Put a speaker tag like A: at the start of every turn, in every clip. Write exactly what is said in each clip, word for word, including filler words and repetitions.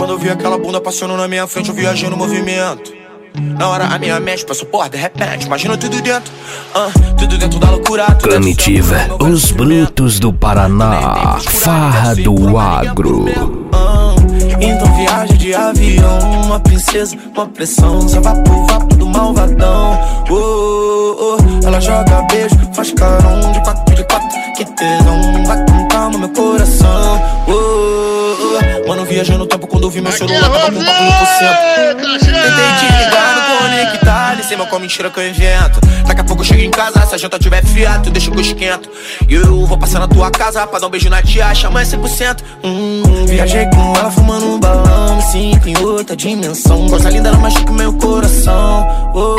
A: Quando eu vi aquela bunda passando na minha frente, eu viajei no movimento. Na hora a minha mente pensou, porra, de repente, imagina tudo dentro, uh, tudo dentro da loucura.
B: Comitiva, os brutos do Paraná, farra do agro.
A: Então viaja de avião, uma princesa, uma pressão, só vapo, vapo do malvadão. Oh, oh, oh. Ela joga beijo, faz carão de quatro, de quatro, que tesão, vai com calma meu coração. Oh, oh. Mano, viajando no tempo quando eu vi meu celular tava com papo mil por cento. Tentei te ligar no conectar, nem sei mal qual mentira que eu invento. Daqui a pouco eu chego em casa, se a janta tiver fiato, deixa que eu esquento. E eu vou passar na tua casa pra dar um beijo na tia, chama cem por cento. Hum, viajei com ela fumando um balão, me sinto em outra dimensão. Coisa linda, ela machuca o meu coração. Oh,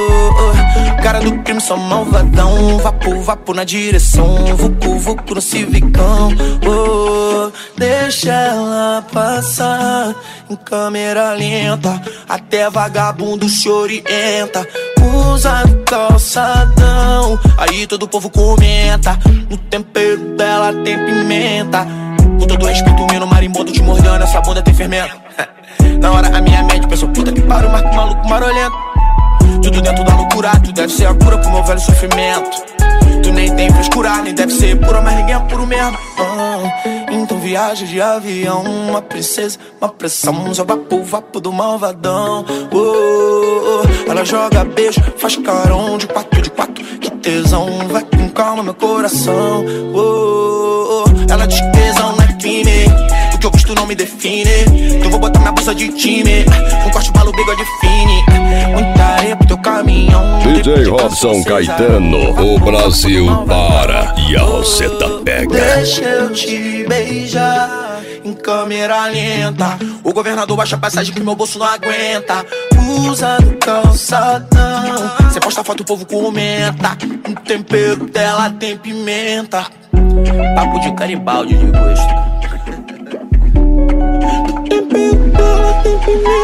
A: oh. Cara do crime, só malvadão. Vapo, vapo na direção, vucu, vucu no civicão. Oh, deixa ela passar em câmera lenta, até vagabundo se orienta. Usa calçadão, aí todo o povo comenta. No tempero dela tem pimenta. Com todo respeito, meu marimbondo te mordendo, essa bunda tem fermento. Na hora a minha mente pensou, puta que pariu, marco maluco marolento. Tudo dentro da loucura, tu deve ser a cura pro meu velho sofrimento. Tu nem tem frescura, nem deve ser pura, mas ninguém é puro mesmo. Ah, então viaja de avião, uma princesa, uma pressão, só vapo, vapo do malvadão. Oh, oh, ela joga beijo, faz carão de quatro, de quatro, que tesão, vai com calma meu coração. Oh, oh, ela diz que tesão não é crime, o que eu gosto não me define. Então vou botar minha blusa de time, um corte maluco, bigode fine. Muita areia pro teu caminhão.
C: D J Robson Caetano, o Brasil para e a Roseta pega.
A: Deixa eu te beijar em câmera lenta. O governador baixa a passagem que meu bolso não aguenta. Usa do calçadão, cê posta foto, o povo comenta. O tempero dela tem pimenta. Papo de caribaldi de gosto. O tempero dela tem pimenta.